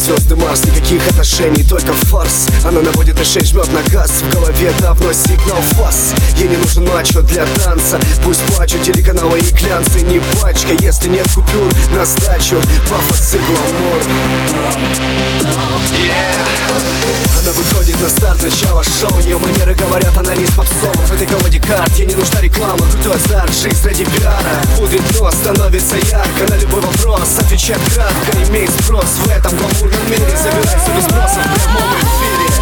звезды Марс, никаких отношений, только фарс. Она наводит на шею, жмет на газ. В голове давно сигнал фас. Ей не нужен мачо для танца. Пусть плачут телеканалы и глянцы. Не пачка, если нет купюр на сдачу. Пафос и гламур. Она выходит на старт, начало шоу. Ее манеры говорят, она не из попсов. В этой колоде карт ей не нужна реклама. Крутой азарт, жизнь ради пиара. Пудрит нос, становится ярко. На любой вопрос отвечать кратко. Имеет спрос в этом гламурном мире. Забирайся без спроса в прямом эфире.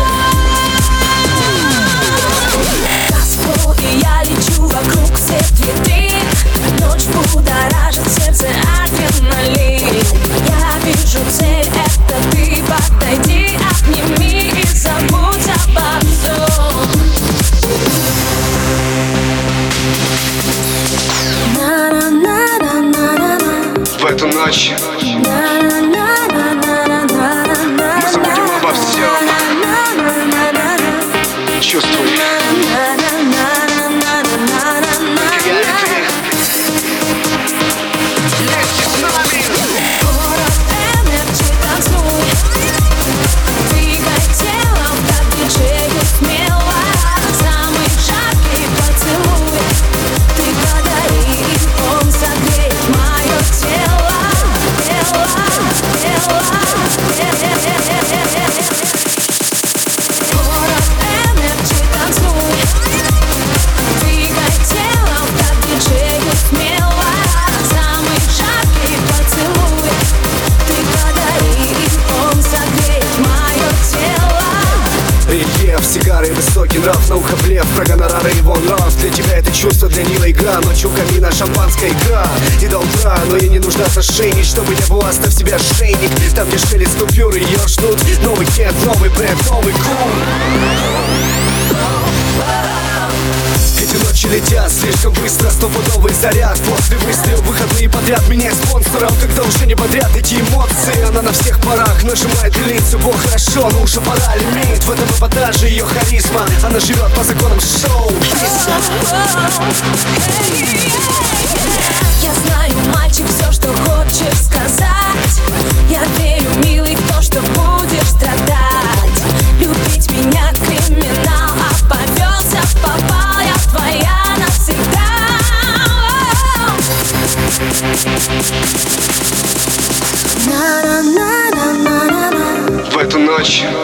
Газпол, и я лечу вокруг всех витрин. Ночь будоражит сердце адреналин. Я вижу цель, это ты. Подойди, обними и забудь обо всем. В эту ночь мы забудем обо всем. Чувствуй. Сигары, высокий нрав, на ухо блеф. Про гонорары его нрав. Для тебя это чувство, для нее игра. Ночью камина, шампанская игра. И до утра, но ей не нужна ошейник. Чтобы не было, оставь себе ошейник. Там, где шелест купюр, ее ждут. Новый кент, новый бренд, новый кум. Эти ночи летят слишком быстро, стопудовый заряд. После выстрела выходные подряд меняй спонсоров. Когда уже не подряд эти эмоции. Она на всех парах нажимает лицу. Бог хорошо, но уже пора лимит. В этом эпатаже ее харизма. Она живет по законам шоу. Я знаю, мальчик, все, что хочешь сказать. Я верю, милый, в то, что будешь страдать. Любить меня криминал, а повелся, попал я твоя навсегда. В эту ночь